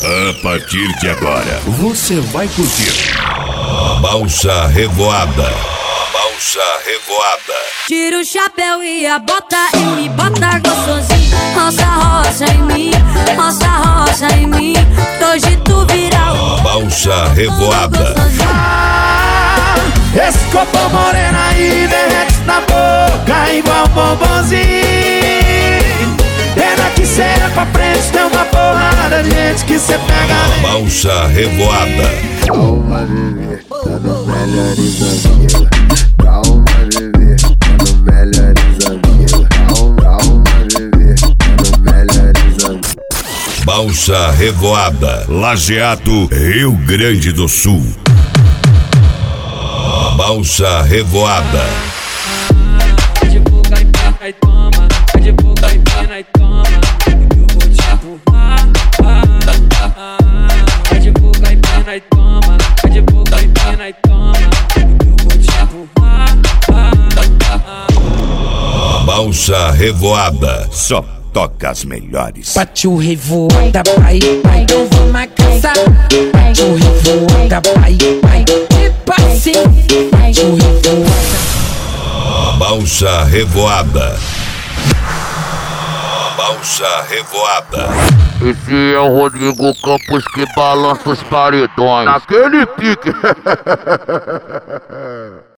A partir de agora, você vai curtir Balsa Revoada. Balsa Revoada. Tira o chapéu e a bota e me bota gostosinho. Roça, roça em mim, roça, roça em mim. Hoje tu vira o Balsa Revoada. Esse copo morena aí derrete na boca igual bombonzinho. Pena que cê é pra frente, tem uma porrada de gente que cê pega. Balsa Revoada. Calma, bebê, tá no melhores amigos. Calma, bebê, tá no melhores amigos. Calma, bebê, tá no melhores amigos. Balsa Revoada. Lajeado, Rio Grande do Sul. Balsa Revoada. De boca e pega e toma, de boca e pega e toma. Eu vou te arrumar. De boca e pega e toma, de boca e pega e toma. Eu vou te arrumar. Balsa Revoada. Só toca as melhores. Partiu revoada, pai, pai, eu vou na casa. Partiu revoada, pai, pai, tipo assim. Partiu revoada. Balsa Revoada. Balsa Revoada. Esse é o Rodrigo Campos que balança os paredões. Naquele pique.